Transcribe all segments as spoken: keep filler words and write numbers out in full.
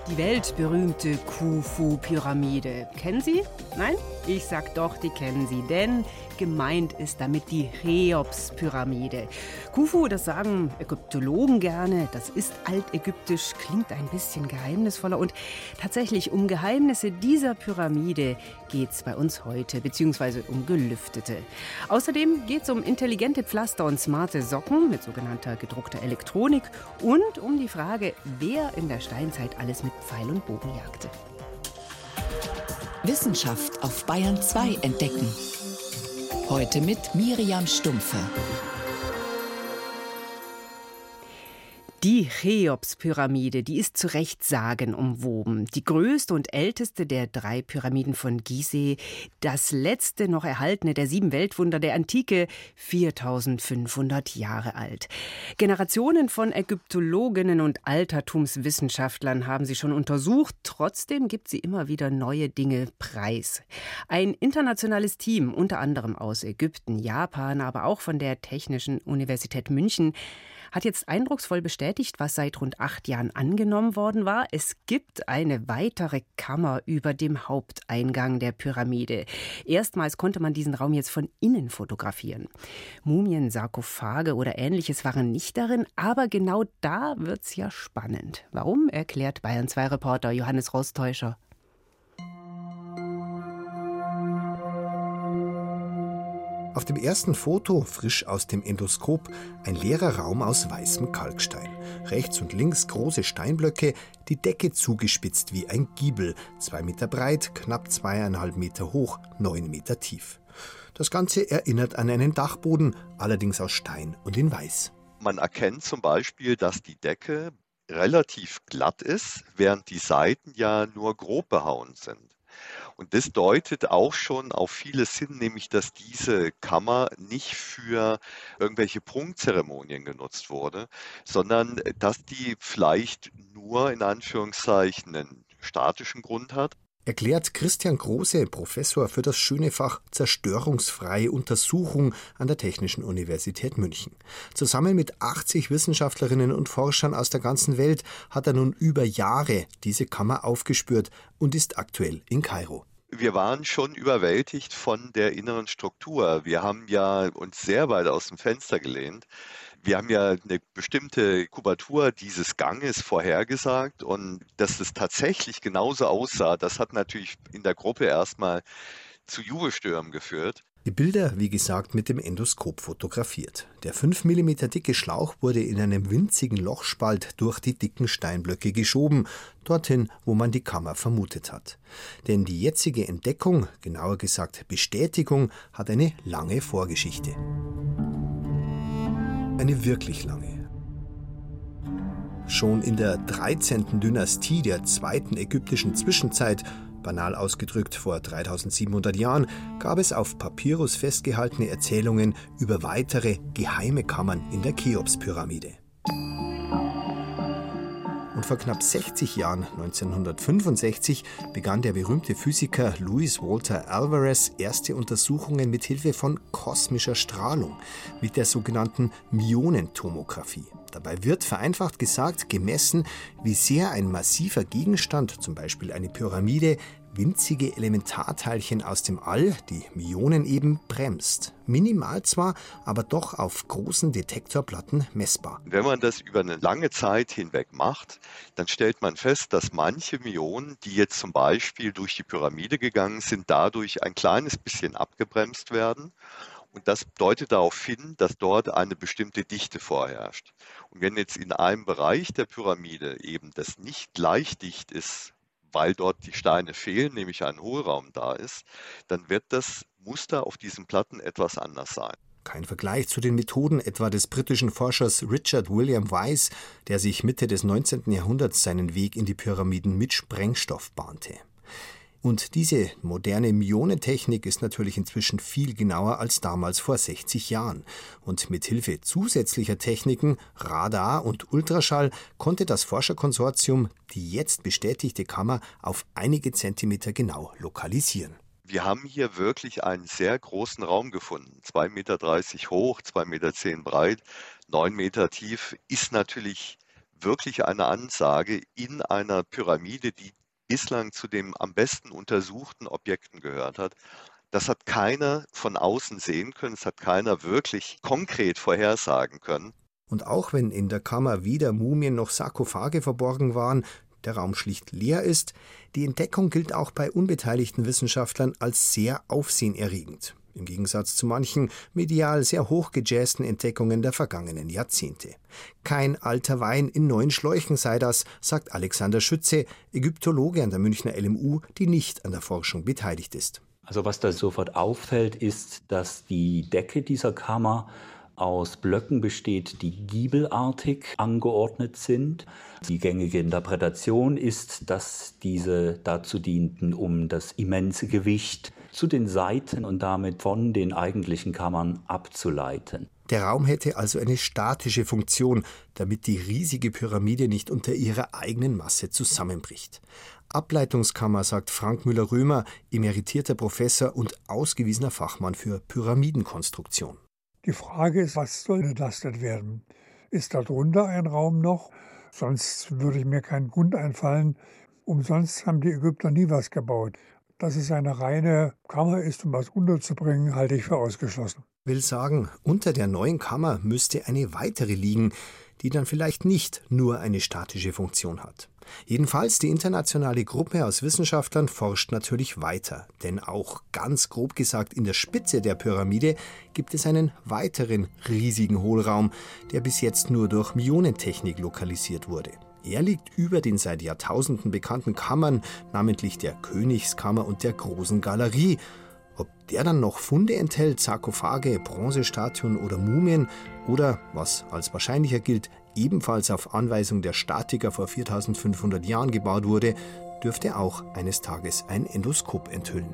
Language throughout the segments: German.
Die weltberühmte Khufu-Pyramide. Kennen Sie? Nein? Ich sag doch, die kennen Sie, denn gemeint ist damit die Cheops-Pyramide. Khufu, das sagen Ägyptologen gerne, das ist altägyptisch, klingt ein bisschen geheimnisvoller und tatsächlich um Geheimnisse dieser Pyramide geht's bei uns heute, beziehungsweise um gelüftete. Außerdem geht's um intelligente Pflaster und smarte Socken mit sogenannter gedruckter Elektronik und um die Frage, wer in der Steinzeit alles mit Pfeil und Bogen jagte. Wissenschaft auf Bayern zwei entdecken. Heute mit Miriam Stumpfe. Die Cheops-Pyramide, die ist zu Recht sagenumwoben. Die größte und älteste der drei Pyramiden von Gizeh, das letzte noch erhaltene der sieben Weltwunder der Antike, viertausendfünfhundert Jahre alt. Generationen von Ägyptologinnen und Altertumswissenschaftlern haben sie schon untersucht. Trotzdem gibt sie immer wieder neue Dinge preis. Ein internationales Team, unter anderem aus Ägypten, Japan, aber auch von der Technischen Universität München, hat jetzt eindrucksvoll bestätigt, was seit rund acht Jahren angenommen worden war. Es gibt eine weitere Kammer über dem Haupteingang der Pyramide. Erstmals konnte man diesen Raum jetzt von innen fotografieren. Mumien, Sarkophage oder Ähnliches waren nicht darin, aber genau da wird's ja spannend. Warum, erklärt Bayern zwei Reporter Johannes Rostäuscher. Auf dem ersten Foto, frisch aus dem Endoskop, ein leerer Raum aus weißem Kalkstein. Rechts und links große Steinblöcke, die Decke zugespitzt wie ein Giebel, zwei Meter breit, knapp zweieinhalb Meter hoch, neun Meter tief. Das Ganze erinnert an einen Dachboden, allerdings aus Stein und in Weiß. Man erkennt zum Beispiel, dass die Decke relativ glatt ist, während die Seiten ja nur grob behauen sind. Und das deutet auch schon auf vieles hin, nämlich dass diese Kammer nicht für irgendwelche Prunkzeremonien genutzt wurde, sondern dass die vielleicht nur in Anführungszeichen einen statischen Grund hat. Erklärt Christian Große, Professor für das schöne Fach Zerstörungsfreie Untersuchung an der Technischen Universität München. Zusammen mit achtzig Wissenschaftlerinnen und Forschern aus der ganzen Welt hat er nun über Jahre diese Kammer aufgespürt und ist aktuell in Kairo. Wir waren schon überwältigt von der inneren Struktur. Wir haben ja uns sehr weit aus dem Fenster gelehnt. Wir haben ja eine bestimmte Kubatur dieses Ganges vorhergesagt und dass es tatsächlich genauso aussah, das hat natürlich in der Gruppe erstmal zu Jubelstürmen geführt. Die Bilder, wie gesagt, mit dem Endoskop fotografiert. Der fünf Millimeter dicke Schlauch wurde in einem winzigen Lochspalt durch die dicken Steinblöcke geschoben, dorthin, wo man die Kammer vermutet hat. Denn die jetzige Entdeckung, genauer gesagt Bestätigung, hat eine lange Vorgeschichte. Eine wirklich lange. Schon in der dreizehnten Dynastie der zweiten ägyptischen Zwischenzeit, banal ausgedrückt vor dreitausendsiebenhundert Jahren, gab es auf Papyrus festgehaltene Erzählungen über weitere geheime Kammern in der Cheops-Pyramide. Und vor knapp sechzig Jahren, neunzehnhundertfünfundsechzig, begann der berühmte Physiker Luis Walter Alvarez erste Untersuchungen mit Hilfe von kosmischer Strahlung, mit der sogenannten Myonentomographie. Dabei wird, vereinfacht gesagt, gemessen, wie sehr ein massiver Gegenstand, zum Beispiel eine Pyramide, winzige Elementarteilchen aus dem All, die Myonen eben, bremst. Minimal zwar, aber doch auf großen Detektorplatten messbar. Wenn man das über eine lange Zeit hinweg macht, dann stellt man fest, dass manche Myonen, die jetzt zum Beispiel durch die Pyramide gegangen sind, dadurch ein kleines bisschen abgebremst werden. Und das deutet darauf hin, dass dort eine bestimmte Dichte vorherrscht. Und wenn jetzt in einem Bereich der Pyramide eben das nicht gleich dicht ist, weil dort die Steine fehlen, nämlich ein Hohlraum da ist, dann wird das Muster auf diesen Platten etwas anders sein. Kein Vergleich zu den Methoden etwa des britischen Forschers Richard William Weiss, der sich Mitte des neunzehnten Jahrhunderts seinen Weg in die Pyramiden mit Sprengstoff bahnte. Und diese moderne Myonentechnik ist natürlich inzwischen viel genauer als damals vor sechzig Jahren. Und mit Hilfe zusätzlicher Techniken, Radar und Ultraschall, konnte das Forscherkonsortium die jetzt bestätigte Kammer auf einige Zentimeter genau lokalisieren. Wir haben hier wirklich einen sehr großen Raum gefunden. zwei Meter dreißig hoch, zwei Meter zehn breit, neun Meter tief, ist natürlich wirklich eine Ansage in einer Pyramide, die bislang zu den am besten untersuchten Objekten gehört hat. Das hat keiner von außen sehen können, es hat keiner wirklich konkret vorhersagen können. Und auch wenn in der Kammer weder Mumien noch Sarkophage verborgen waren, der Raum schlicht leer ist, die Entdeckung gilt auch bei unbeteiligten Wissenschaftlern als sehr aufsehenerregend. Im Gegensatz zu manchen medial sehr hochgejazzten Entdeckungen der vergangenen Jahrzehnte. Kein alter Wein in neuen Schläuchen sei das, sagt Alexander Schütze, Ägyptologe an der Münchner L M U, die nicht an der Forschung beteiligt ist. Also was da sofort auffällt, ist, dass die Decke dieser Kammer aus Blöcken besteht, die giebelartig angeordnet sind. Die gängige Interpretation ist, dass diese dazu dienten, um das immense Gewicht zu den Seiten und damit von den eigentlichen Kammern abzuleiten. Der Raum hätte also eine statische Funktion, damit die riesige Pyramide nicht unter ihrer eigenen Masse zusammenbricht. Ableitungskammer, sagt Frank Müller-Römer, emeritierter Professor und ausgewiesener Fachmann für Pyramidenkonstruktion. Die Frage ist, was soll belastet werden? Ist darunter ein Raum noch? Sonst würde mir kein Grund einfallen. Umsonst haben die Ägypter nie was gebaut. Dass es eine reine Kammer ist, um was unterzubringen, halte ich für ausgeschlossen. Will sagen, unter der neuen Kammer müsste eine weitere liegen, die dann vielleicht nicht nur eine statische Funktion hat. Jedenfalls die internationale Gruppe aus Wissenschaftlern forscht natürlich weiter. Denn auch, ganz grob gesagt, in der Spitze der Pyramide gibt es einen weiteren riesigen Hohlraum, der bis jetzt nur durch Myonentechnik lokalisiert wurde. Er liegt über den seit Jahrtausenden bekannten Kammern, namentlich der Königskammer und der Großen Galerie. Ob der dann noch Funde enthält, Sarkophage, Bronzestatuen oder Mumien oder, was als wahrscheinlicher gilt, ebenfalls auf Anweisung der Statiker vor viertausendfünfhundert Jahren gebaut wurde, dürfte auch eines Tages ein Endoskop enthüllen.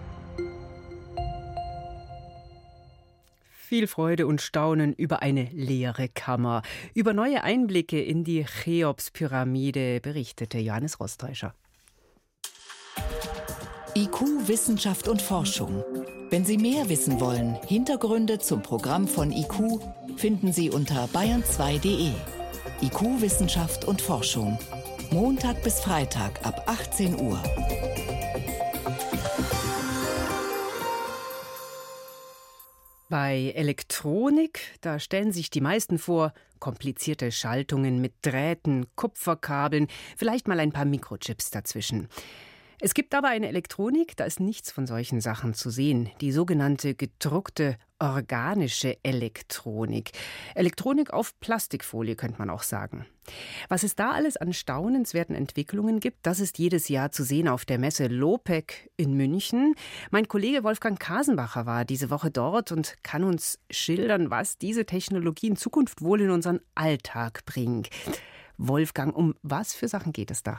Viel Freude und Staunen über eine leere Kammer. Über neue Einblicke in die Cheops-Pyramide berichtete Johannes Rostäuscher. I Q, Wissenschaft und Forschung. Wenn Sie mehr wissen wollen, Hintergründe zum Programm von I Q finden Sie unter bayern zwei punkt de. I Q, Wissenschaft und Forschung. Montag bis Freitag ab achtzehn Uhr. Bei Elektronik, da stellen sich die meisten vor, komplizierte Schaltungen mit Drähten, Kupferkabeln, vielleicht mal ein paar Mikrochips dazwischen. Es gibt aber eine Elektronik, da ist nichts von solchen Sachen zu sehen. Die sogenannte gedruckte organische Elektronik. Elektronik auf Plastikfolie, könnte man auch sagen. Was es da alles an staunenswerten Entwicklungen gibt, das ist jedes Jahr zu sehen auf der Messe Lopec in München. Mein Kollege Wolfgang Kasenbacher war diese Woche dort und kann uns schildern, was diese Technologie in Zukunft wohl in unseren Alltag bringt. Wolfgang, um was für Sachen geht es da?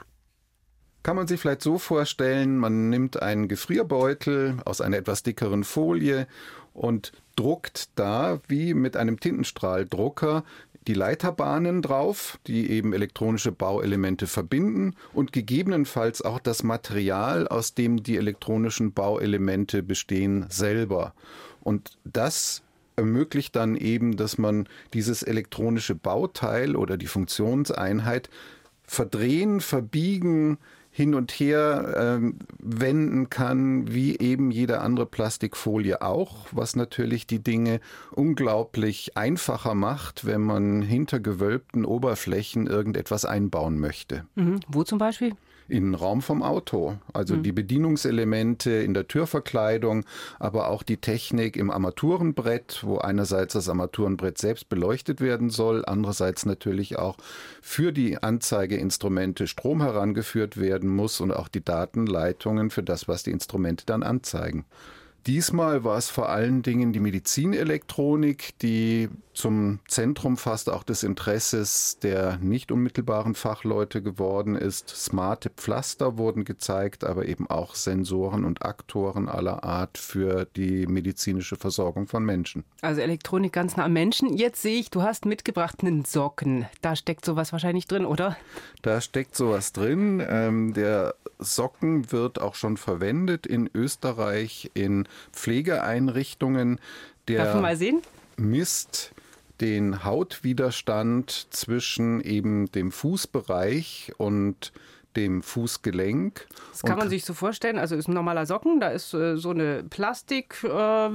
Kann man sich vielleicht so vorstellen, man nimmt einen Gefrierbeutel aus einer etwas dickeren Folie und druckt da wie mit einem Tintenstrahldrucker die Leiterbahnen drauf, die eben elektronische Bauelemente verbinden und gegebenenfalls auch das Material, aus dem die elektronischen Bauelemente bestehen, selber. Und das ermöglicht dann eben, dass man dieses elektronische Bauteil oder die Funktionseinheit verdrehen, verbiegen, hin und her äh, wenden kann, wie eben jede andere Plastikfolie auch, was natürlich die Dinge unglaublich einfacher macht, wenn man hinter gewölbten Oberflächen irgendetwas einbauen möchte. Mhm. Wo zum Beispiel? Innenraum vom Auto, also mhm. die Bedienungselemente in der Türverkleidung, aber auch die Technik im Armaturenbrett, wo einerseits das Armaturenbrett selbst beleuchtet werden soll, andererseits natürlich auch für die Anzeigeinstrumente Strom herangeführt werden muss und auch die Datenleitungen für das, was die Instrumente dann anzeigen. Diesmal war es vor allen Dingen die Medizinelektronik, die zum Zentrum fast auch des Interesses der nicht unmittelbaren Fachleute geworden ist. Smarte Pflaster wurden gezeigt, aber eben auch Sensoren und Aktoren aller Art für die medizinische Versorgung von Menschen. Also Elektronik ganz nah am Menschen. Jetzt sehe ich, du hast mitgebracht einen Socken. Da steckt sowas wahrscheinlich drin, oder? Da steckt sowas drin. Ähm, der Socken wird auch schon verwendet in Österreich in Pflegeeinrichtungen. Der Darf man mal sehen? misst den Hautwiderstand zwischen eben dem Fußbereich und dem Fußgelenk. Das kann man sich so vorstellen, also ist ein normaler Socken, da ist äh, so eine Plastikschicht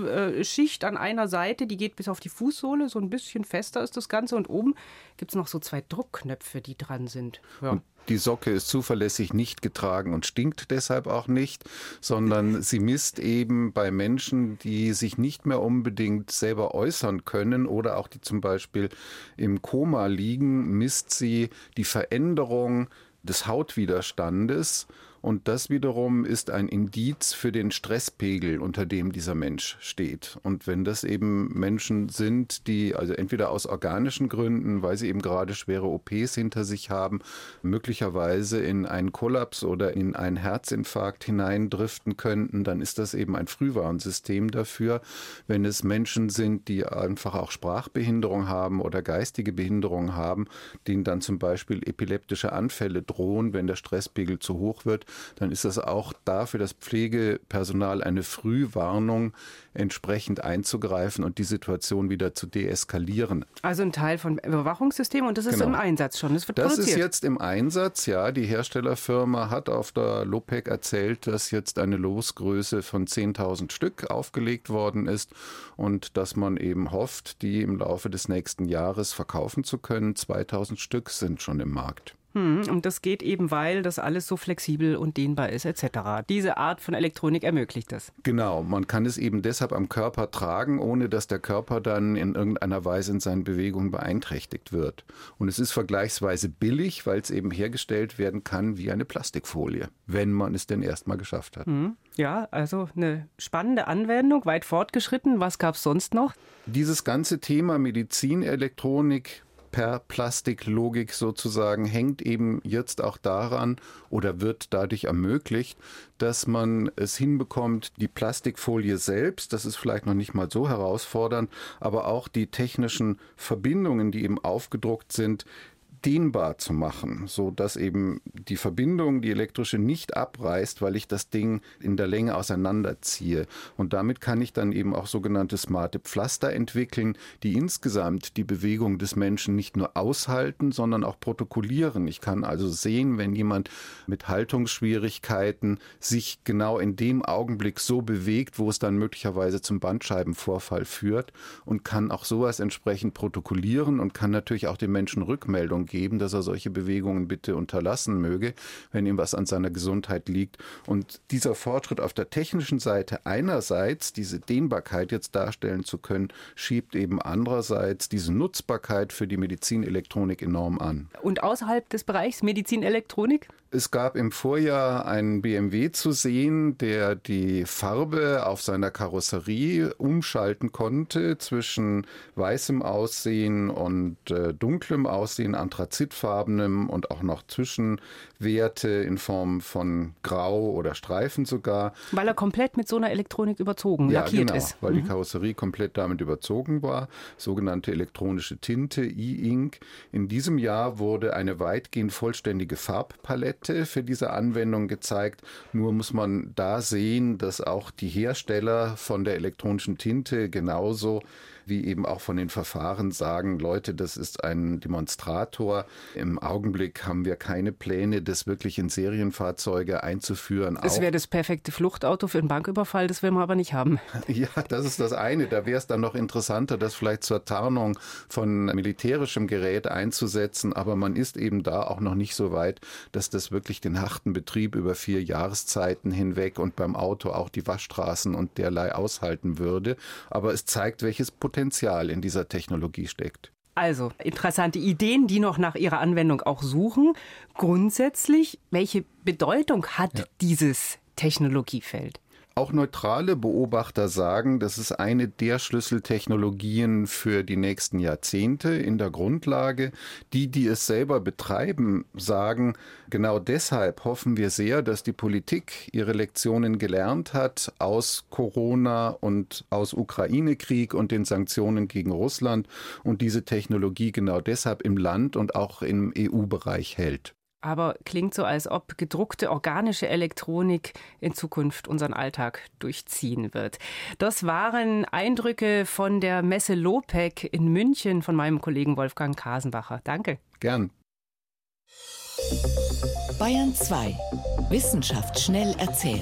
äh, an einer Seite, die geht bis auf die Fußsohle, so ein bisschen fester ist das Ganze und oben gibt es noch so zwei Druckknöpfe, die dran sind. Ja. Und die Socke ist zuverlässig nicht getragen und stinkt deshalb auch nicht, sondern sie misst eben bei Menschen, die sich nicht mehr unbedingt selber äußern können oder auch die zum Beispiel im Koma liegen, misst sie die Veränderung des Hautwiderstandes. Und das wiederum ist ein Indiz für den Stresspegel, unter dem dieser Mensch steht. Und wenn das eben Menschen sind, die also entweder aus organischen Gründen, weil sie eben gerade schwere O Ps hinter sich haben, möglicherweise in einen Kollaps oder in einen Herzinfarkt hineindriften könnten, dann ist das eben ein Frühwarnsystem dafür. Wenn es Menschen sind, die einfach auch Sprachbehinderung haben oder geistige Behinderung haben, denen dann zum Beispiel epileptische Anfälle drohen, wenn der Stresspegel zu hoch wird, dann ist das auch da für das Pflegepersonal eine Frühwarnung, entsprechend einzugreifen und die Situation wieder zu deeskalieren. Also ein Teil von Überwachungssystem und das ist genau im Einsatz schon, das wird das produziert. Das ist jetzt im Einsatz, ja. Die Herstellerfirma hat auf der Lopec erzählt, dass jetzt eine Losgröße von zehntausend Stück aufgelegt worden ist und dass man eben hofft, die im Laufe des nächsten Jahres verkaufen zu können. zweitausend Stück sind schon im Markt. Und das geht eben, weil das alles so flexibel und dehnbar ist et cetera. Diese Art von Elektronik ermöglicht das. Genau, man kann es eben deshalb am Körper tragen, ohne dass der Körper dann in irgendeiner Weise in seinen Bewegungen beeinträchtigt wird. Und es ist vergleichsweise billig, weil es eben hergestellt werden kann wie eine Plastikfolie, wenn man es denn erstmal geschafft hat. Ja, also eine spannende Anwendung, weit fortgeschritten. Was gab es sonst noch? Dieses ganze Thema Medizinelektronik per Plastiklogik sozusagen hängt eben jetzt auch daran oder wird dadurch ermöglicht, dass man es hinbekommt, die Plastikfolie selbst, das ist vielleicht noch nicht mal so herausfordernd, aber auch die technischen Verbindungen, die eben aufgedruckt sind, dehnbar zu machen, so dass eben die Verbindung, die elektrische, nicht abreißt, weil ich das Ding in der Länge auseinanderziehe. Und damit kann ich dann eben auch sogenannte smarte Pflaster entwickeln, die insgesamt die Bewegung des Menschen nicht nur aushalten, sondern auch protokollieren. Ich kann also sehen, wenn jemand mit Haltungsschwierigkeiten sich genau in dem Augenblick so bewegt, wo es dann möglicherweise zum Bandscheibenvorfall führt, und kann auch sowas entsprechend protokollieren und kann natürlich auch den Menschen Rückmeldung geben, dass er solche Bewegungen bitte unterlassen möge, wenn ihm was an seiner Gesundheit liegt. Und dieser Fortschritt auf der technischen Seite einerseits, diese Dehnbarkeit jetzt darstellen zu können, schiebt eben andererseits diese Nutzbarkeit für die Medizinelektronik enorm an. Und außerhalb des Bereichs Medizinelektronik? Es gab im Vorjahr einen B M W zu sehen, der die Farbe auf seiner Karosserie umschalten konnte zwischen weißem Aussehen und äh, dunklem Aussehen, anthrazitfarbenem und auch noch Zwischenwerte in Form von Grau oder Streifen sogar. Weil er komplett mit so einer Elektronik überzogen, ja, lackiert genau, ist. Weil mhm. die Karosserie komplett damit überzogen war. Sogenannte elektronische Tinte, E-Ink. In diesem Jahr wurde eine weitgehend vollständige Farbpalette für diese Anwendung gezeigt. Nur muss man da sehen, dass auch die Hersteller von der elektronischen Tinte genauso wie eben auch von den Verfahren sagen, Leute, das ist ein Demonstrator. Im Augenblick haben wir keine Pläne, das wirklich in Serienfahrzeuge einzuführen. Das wäre das perfekte Fluchtauto für einen Banküberfall, das will man aber nicht haben. Ja, das ist das eine. Da wäre es dann noch interessanter, das vielleicht zur Tarnung von militärischem Gerät einzusetzen. Aber man ist eben da auch noch nicht so weit, dass das wirklich den harten Betrieb über vier Jahreszeiten hinweg und beim Auto auch die Waschstraßen und derlei aushalten würde. Aber es zeigt, welches Potenzial Potenzial in dieser Technologie steckt. Also interessante Ideen, die noch nach ihrer Anwendung auch suchen. Grundsätzlich, welche Bedeutung hat ja. dieses Technologiefeld? Auch neutrale Beobachter sagen, das ist eine der Schlüsseltechnologien für die nächsten Jahrzehnte in der Grundlage. Die, die es selber betreiben, sagen, genau deshalb hoffen wir sehr, dass die Politik ihre Lektionen gelernt hat aus Corona und aus Ukraine-Krieg und den Sanktionen gegen Russland und diese Technologie genau deshalb im Land und auch im E U-Bereich hält. Aber klingt so, als ob gedruckte organische Elektronik in Zukunft unseren Alltag durchziehen wird. Das waren Eindrücke von der Messe Lopec in München von meinem Kollegen Wolfgang Kasenbacher. Danke. Gern. Bayern zwei. Wissenschaft schnell erzählt.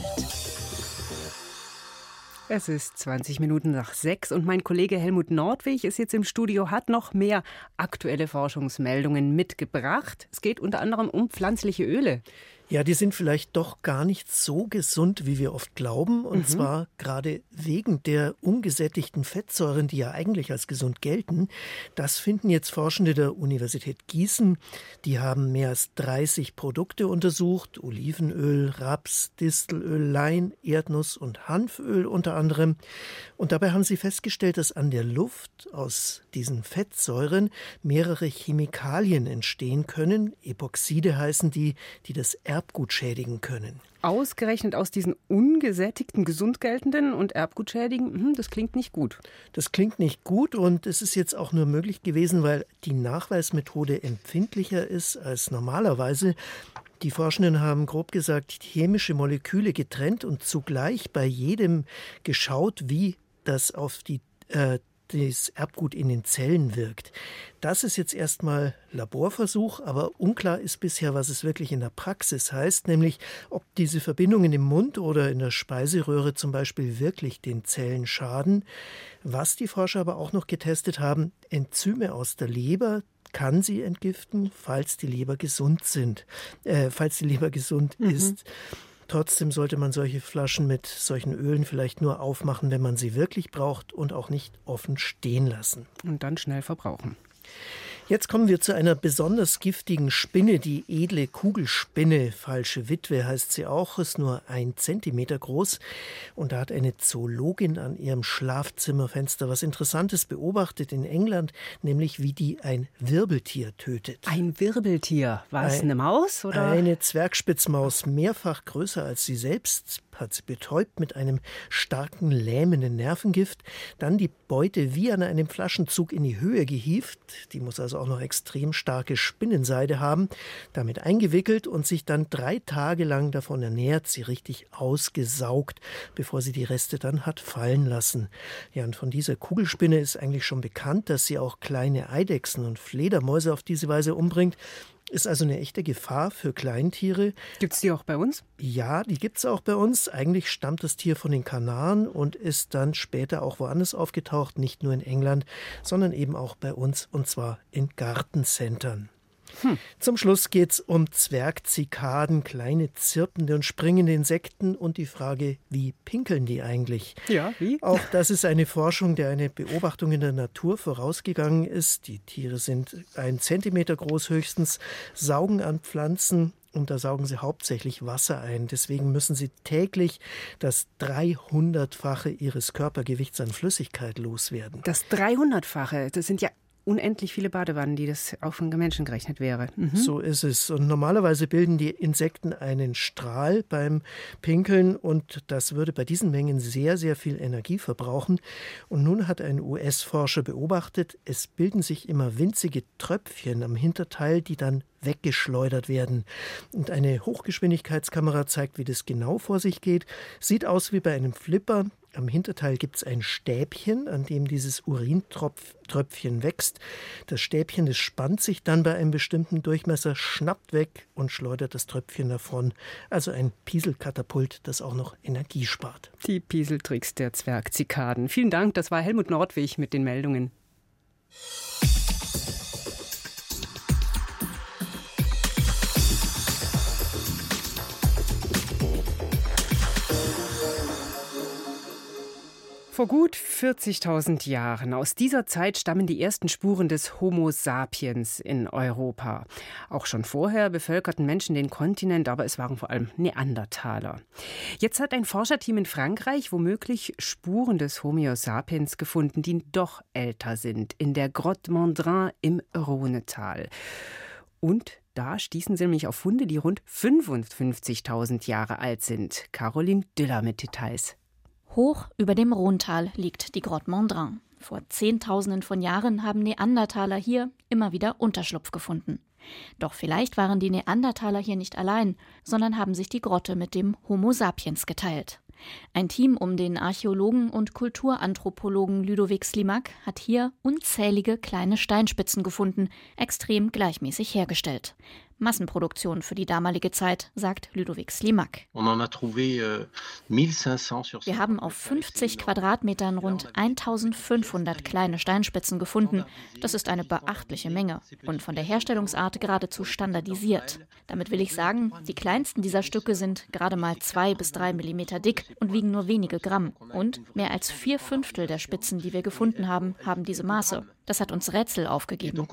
Es ist zwanzig Minuten nach sechs und mein Kollege Helmut Nordwig ist jetzt im Studio, hat noch mehr aktuelle Forschungsmeldungen mitgebracht. Es geht unter anderem um pflanzliche Öle. Ja, die sind vielleicht doch gar nicht so gesund, wie wir oft glauben. Und mhm. zwar gerade wegen der ungesättigten Fettsäuren, die ja eigentlich als gesund gelten. Das finden jetzt Forschende der Universität Gießen. Die haben mehr als dreißig Produkte untersucht. Olivenöl, Raps, Distelöl, Lein, Erdnuss und Hanföl unter anderem. Und dabei haben sie festgestellt, dass an der Luft aus diesen Fettsäuren mehrere Chemikalien entstehen können. Epoxide heißen die, die das Erbgut schädigen können. Ausgerechnet aus diesen ungesättigten, gesund geltenden und erbgutschädigen, das klingt nicht gut. Das klingt nicht gut und es ist jetzt auch nur möglich gewesen, weil die Nachweismethode empfindlicher ist als normalerweise. Die Forschenden haben grob gesagt chemische Moleküle getrennt und zugleich bei jedem geschaut, wie das auf die äh, das Erbgut in den Zellen wirkt. Das ist jetzt erstmal Laborversuch, aber unklar ist bisher, was es wirklich in der Praxis heißt, nämlich ob diese Verbindungen im Mund oder in der Speiseröhre zum Beispiel wirklich den Zellen schaden. Was die Forscher aber auch noch getestet haben, Enzyme aus der Leber kann sie entgiften, falls die Leber gesund sind, äh, falls die Leber gesund mhm. ist. Trotzdem sollte man solche Flaschen mit solchen Ölen vielleicht nur aufmachen, wenn man sie wirklich braucht und auch nicht offen stehen lassen. Und dann schnell verbrauchen. Jetzt kommen wir zu einer besonders giftigen Spinne, die edle Kugelspinne. Falsche Witwe heißt sie auch, ist nur ein Zentimeter groß. Und da hat eine Zoologin an ihrem Schlafzimmerfenster was Interessantes beobachtet in England, nämlich wie die ein Wirbeltier tötet. Ein Wirbeltier? War es eine Maus? Oder? Eine Zwergspitzmaus, mehrfach größer als sie selbst, hat sie betäubt mit einem starken, lähmenden Nervengift. Dann die Beute wie an einem Flaschenzug in die Höhe gehievt. Die muss also auch noch extrem starke Spinnenseide haben. Damit eingewickelt und sich dann drei Tage lang davon ernährt, sie richtig ausgesaugt, bevor sie die Reste dann hat fallen lassen. Ja, und von dieser Kugelspinne ist eigentlich schon bekannt, dass sie auch kleine Eidechsen und Fledermäuse auf diese Weise umbringt. Ist also eine echte Gefahr für Kleintiere. Gibt es die auch bei uns? Ja, die gibt es auch bei uns. Eigentlich stammt das Tier von den Kanaren und ist dann später auch woanders aufgetaucht, nicht nur in England, sondern eben auch bei uns, und zwar in Gartencentern. Hm. Zum Schluss geht es um Zwergzikaden, kleine zirpende und springende Insekten und die Frage, wie pinkeln die eigentlich? Ja, wie? Auch das ist eine Forschung, der eine Beobachtung in der Natur vorausgegangen ist. Die Tiere sind ein Zentimeter groß höchstens, saugen an Pflanzen. Und da saugen sie hauptsächlich Wasser ein. Deswegen müssen sie täglich das dreihundertfache ihres Körpergewichts an Flüssigkeit loswerden. Das dreihundertfache, das sind ja unendlich viele Badewannen, die das auch von Menschen gerechnet wäre. Mhm. So ist es. Und normalerweise bilden die Insekten einen Strahl beim Pinkeln und das würde bei diesen Mengen sehr, sehr viel Energie verbrauchen. Und nun hat ein U S-Forscher beobachtet, es bilden sich immer winzige Tröpfchen am Hinterteil, die dann weggeschleudert werden. Und eine Hochgeschwindigkeitskamera zeigt, wie das genau vor sich geht. Sieht aus wie bei einem Flipper. Am Hinterteil gibt es ein Stäbchen, an dem dieses Urintröpfchen wächst. Das Stäbchen, das spannt sich dann bei einem bestimmten Durchmesser, schnappt weg und schleudert das Tröpfchen davon. Also ein Pieselkatapult, das auch noch Energie spart. Die Pieseltricks der Zwergzikaden. Vielen Dank, das war Helmut Nordwig mit den Meldungen. Vor gut vierzigtausend Jahren. Aus dieser Zeit stammen die ersten Spuren des Homo sapiens in Europa. Auch schon vorher bevölkerten Menschen den Kontinent, aber es waren vor allem Neandertaler. Jetzt hat ein Forscherteam in Frankreich womöglich Spuren des Homo sapiens gefunden, die doch älter sind, in der Grotte Mandrin im Rhonetal. Und da stießen sie nämlich auf Funde, die rund fünfundfünfzigtausend Jahre alt sind. Caroline Düller mit Details. Hoch über dem Rhonetal liegt die Grotte Mandrin. Vor Zehntausenden von Jahren haben Neandertaler hier immer wieder Unterschlupf gefunden. Doch vielleicht waren die Neandertaler hier nicht allein, sondern haben sich die Grotte mit dem Homo sapiens geteilt. Ein Team um den Archäologen und Kulturanthropologen Ludovic Slimak hat hier unzählige kleine Steinspitzen gefunden, extrem gleichmäßig hergestellt. Massenproduktion für die damalige Zeit, sagt Ludovic Slimak. Wir haben auf fünfzig Quadratmetern rund eintausendfünfhundert kleine Steinspitzen gefunden. Das ist eine beachtliche Menge und von der Herstellungsart geradezu standardisiert. Damit will ich sagen, die kleinsten dieser Stücke sind gerade mal zwei bis drei Millimeter dick und wiegen nur wenige Gramm. Und mehr als vier Fünftel der Spitzen, die wir gefunden haben, haben diese Maße. Das hat uns Rätsel aufgegeben.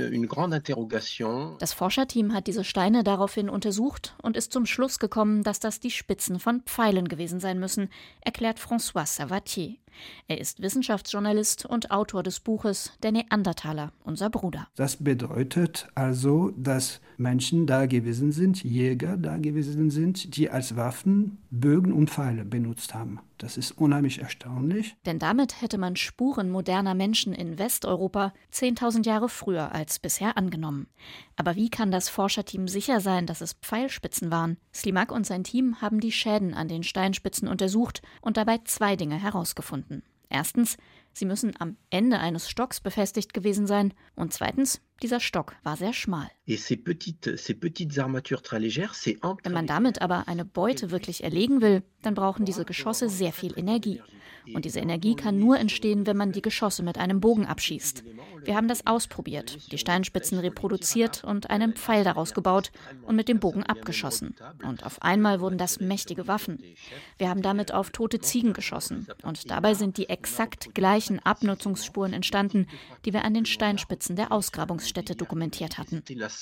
Das Forscherteam hat diese Steine daraufhin untersucht und ist zum Schluss gekommen, dass das die Spitzen von Pfeilen gewesen sein müssen, erklärt François Savatier. Er ist Wissenschaftsjournalist und Autor des Buches Der Neandertaler, unser Bruder. Das bedeutet also, dass Menschen da gewesen sind, Jäger da gewesen sind, die als Waffen Bögen und Pfeile benutzt haben. Das ist unheimlich erstaunlich. Denn damit hätte man Spuren moderner Menschen in Westeuropa zehntausend Jahre früher als bisher angenommen. Aber wie kann das Forscherteam sicher sein, dass es Pfeilspitzen waren? Slimak und sein Team haben die Schäden an den Steinspitzen untersucht und dabei zwei Dinge herausgefunden. Erstens, sie müssen am Ende eines Stocks befestigt gewesen sein. Und zweitens, dieser Stock war sehr schmal. Wenn man damit aber eine Beute wirklich erlegen will, dann brauchen diese Geschosse sehr viel Energie. Und diese Energie kann nur entstehen, wenn man die Geschosse mit einem Bogen abschießt. Wir haben das ausprobiert, die Steinspitzen reproduziert und einen Pfeil daraus gebaut und mit dem Bogen abgeschossen. Und auf einmal wurden das mächtige Waffen. Wir haben damit auf tote Ziegen geschossen. Und dabei sind die exakt gleichen Abnutzungsspuren entstanden, die wir an den Steinspitzen der Ausgrabungsstätte dokumentiert hatten.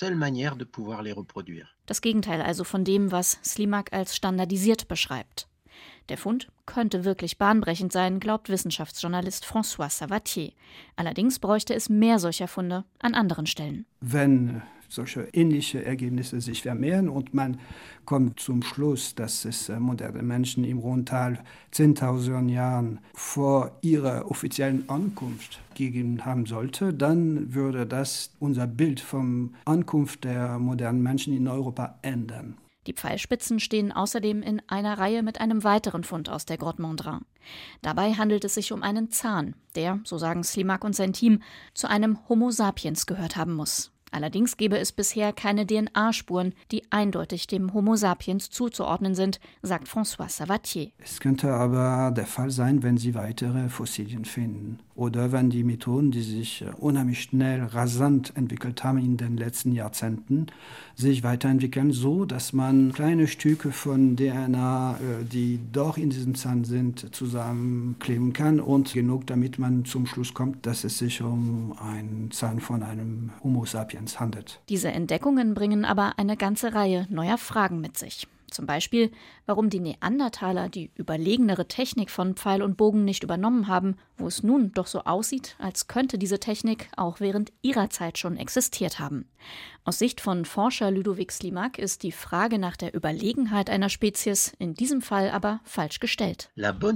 Das Gegenteil also von dem, was Slimak als standardisiert beschreibt. Der Fund könnte wirklich bahnbrechend sein, glaubt Wissenschaftsjournalist François Savatier. Allerdings bräuchte es mehr solcher Funde an anderen Stellen. Wenn solche ähnliche Ergebnisse sich vermehren und man kommt zum Schluss, dass es moderne Menschen im Rhontal zehntausend Jahren vor ihrer offiziellen Ankunft gegeben haben sollte, dann würde das unser Bild vom Ankunft der modernen Menschen in Europa ändern. Die Pfeilspitzen stehen außerdem in einer Reihe mit einem weiteren Fund aus der Grotte Mondrin. Dabei handelt es sich um einen Zahn, der, so sagen Slimak und sein Team, zu einem Homo sapiens gehört haben muss. Allerdings gäbe es bisher keine D N A-Spuren, die eindeutig dem Homo sapiens zuzuordnen sind, sagt François Savatier. Es könnte aber der Fall sein, wenn Sie weitere Fossilien finden oder wenn die Methoden, die sich unheimlich schnell, rasant entwickelt haben in den letzten Jahrzehnten, sich weiterentwickeln, so dass man kleine Stücke von D N A, die doch in diesem Zahn sind, zusammenkleben kann und genug, damit man zum Schluss kommt, dass es sich um einen Zahn von einem Homo sapiens handelt. Diese Entdeckungen bringen aber eine ganze Reihe neuer Fragen mit sich. Zum Beispiel, warum die Neandertaler die überlegenere Technik von Pfeil und Bogen nicht übernommen haben, wo es nun doch so aussieht, als könnte diese Technik auch während ihrer Zeit schon existiert haben. Aus Sicht von Forscher Ludovic Slimak ist die Frage nach der Überlegenheit einer Spezies in diesem Fall aber falsch gestellt.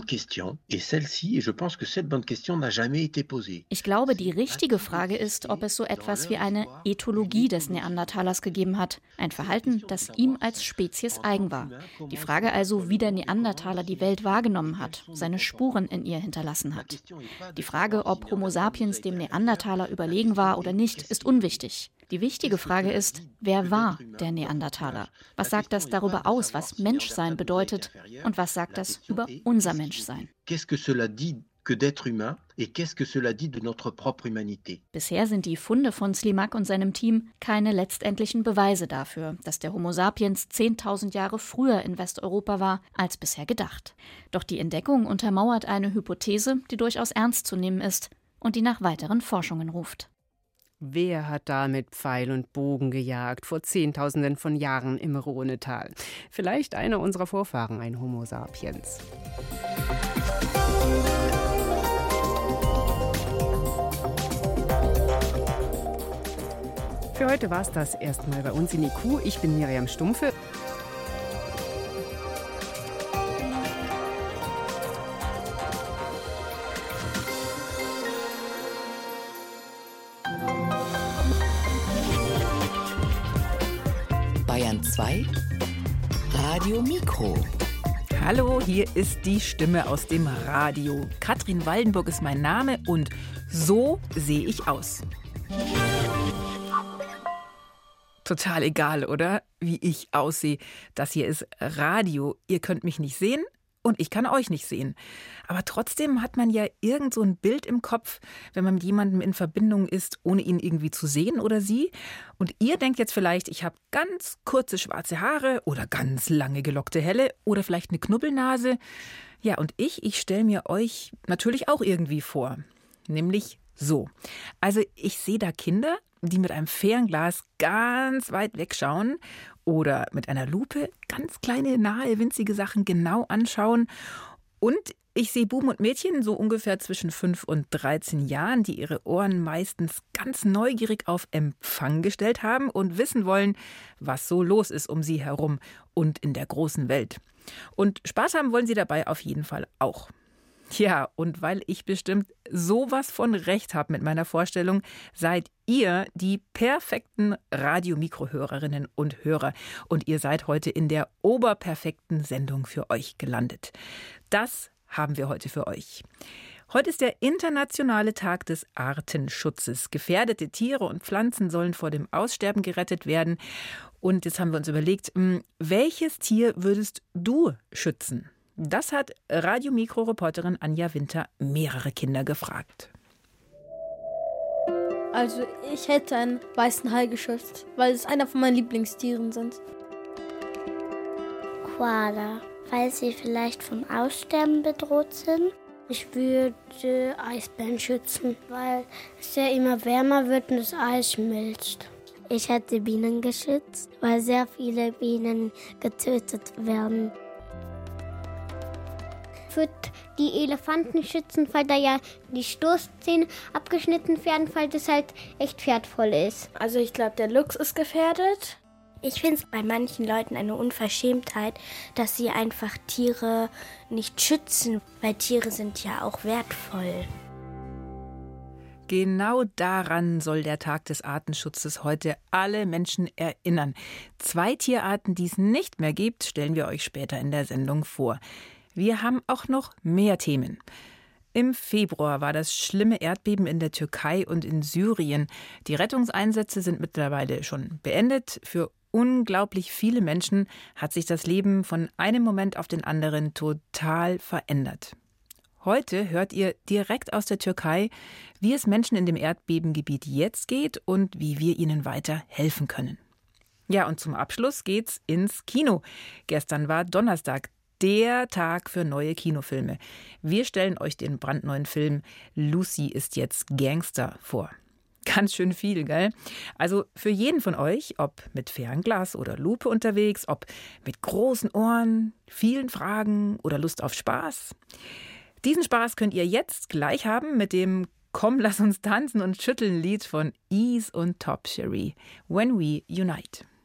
Ich glaube, die richtige Frage ist, ob es so etwas wie eine Ethologie des Neandertalers gegeben hat, ein Verhalten, das ihm als Spezies eigen war. Die Frage also, wie der Neandertaler die Welt wahrgenommen hat, seine Spuren in ihr hinterlassen hat. Die Frage, ob Homo sapiens dem Neandertaler überlegen war oder nicht, ist unwichtig. Die wichtige Frage ist, wer war der Neandertaler? Was sagt das darüber aus, was Menschsein bedeutet? Und was sagt das über unser Menschsein? Bisher sind die Funde von Slimak und seinem Team keine letztendlichen Beweise dafür, dass der Homo sapiens zehntausend Jahre früher in Westeuropa war als bisher gedacht. Doch die Entdeckung untermauert eine Hypothese, die durchaus ernst zu nehmen ist und die nach weiteren Forschungen ruft. Wer hat da mit Pfeil und Bogen gejagt vor Zehntausenden von Jahren im Rhonetal? Vielleicht einer unserer Vorfahren, ein Homo sapiens. Für heute war es das erstmal bei uns in I Q. Ich bin Miriam Stumpfe. zwei Radio Mikro. Hallo, hier ist die Stimme aus dem Radio. Katrin Waldenburg ist mein Name und so sehe ich aus. Total egal, oder? Wie ich aussehe. Das hier ist Radio. Ihr könnt mich nicht sehen und ich kann euch nicht sehen. Aber trotzdem hat man ja irgend so ein Bild im Kopf, wenn man mit jemandem in Verbindung ist, ohne ihn irgendwie zu sehen oder sie. Und ihr denkt jetzt vielleicht, ich habe ganz kurze schwarze Haare oder ganz lange gelockte helle oder vielleicht eine Knubbelnase. Ja, und ich, ich stelle mir euch natürlich auch irgendwie vor. Nämlich so. Also ich sehe da Kinder, die mit einem Fernglas ganz weit wegschauen oder mit einer Lupe ganz kleine, nahe, winzige Sachen genau anschauen. Und ich sehe Buben und Mädchen so ungefähr zwischen fünf und dreizehn Jahren, die ihre Ohren meistens ganz neugierig auf Empfang gestellt haben und wissen wollen, was so los ist um sie herum und in der großen Welt. Und Spaß haben wollen sie dabei auf jeden Fall auch. Ja, und weil ich bestimmt sowas von recht habe mit meiner Vorstellung, seid ihr die perfekten Radiomikrohörerinnen und Hörer. Und ihr seid heute in der oberperfekten Sendung für euch gelandet. Das haben wir heute für euch. Heute ist der internationale Tag des Artenschutzes. Gefährdete Tiere und Pflanzen sollen vor dem Aussterben gerettet werden. Und jetzt haben wir uns überlegt, welches Tier würdest du schützen? Das hat Radiomikro-Reporterin Anja Winter mehrere Kinder gefragt. Also ich hätte einen weißen Hai geschützt, weil es einer von meinen Lieblingstieren sind. Koala, weil sie vielleicht vom Aussterben bedroht sind. Ich würde Eisbären schützen, weil es ja immer wärmer wird und das Eis schmilzt. Ich hätte Bienen geschützt, weil sehr viele Bienen getötet werden. Ich würde die Elefanten schützen, weil da ja die Stoßzähne abgeschnitten werden, weil das halt echt wertvoll ist. Also ich glaube, der Luchs ist gefährdet. Ich finde es bei manchen Leuten eine Unverschämtheit, dass sie einfach Tiere nicht schützen, weil Tiere sind ja auch wertvoll. Genau daran soll der Tag des Artenschutzes heute alle Menschen erinnern. Zwei Tierarten, die es nicht mehr gibt, stellen wir euch später in der Sendung vor. Wir haben auch noch mehr Themen. Im Februar war das schlimme Erdbeben in der Türkei und in Syrien. Die Rettungseinsätze sind mittlerweile schon beendet. Für unglaublich viele Menschen hat sich das Leben von einem Moment auf den anderen total verändert. Heute hört ihr direkt aus der Türkei, wie es Menschen in dem Erdbebengebiet jetzt geht und wie wir ihnen weiter helfen können. Ja, und zum Abschluss geht's ins Kino. Gestern war Donnerstag. Der Tag für neue Kinofilme. Wir stellen euch den brandneuen Film Lucy ist jetzt Gangster vor. Ganz schön viel, gell? Also für jeden von euch, ob mit Fernglas oder Lupe unterwegs, ob mit großen Ohren, vielen Fragen oder Lust auf Spaß. Diesen Spaß könnt ihr jetzt gleich haben mit dem Komm, lass uns tanzen und schütteln Lied von Ease und Top Cherie, When We Unite.